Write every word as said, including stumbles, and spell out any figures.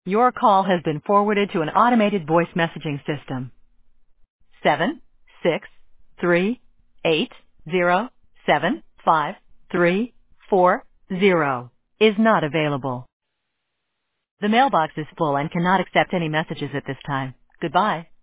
Your call has been forwarded to an automated voice messaging system. Seven six three eight zero seven five three four zero is not available. The mailbox is full and cannot accept any messages at this time. Goodbye.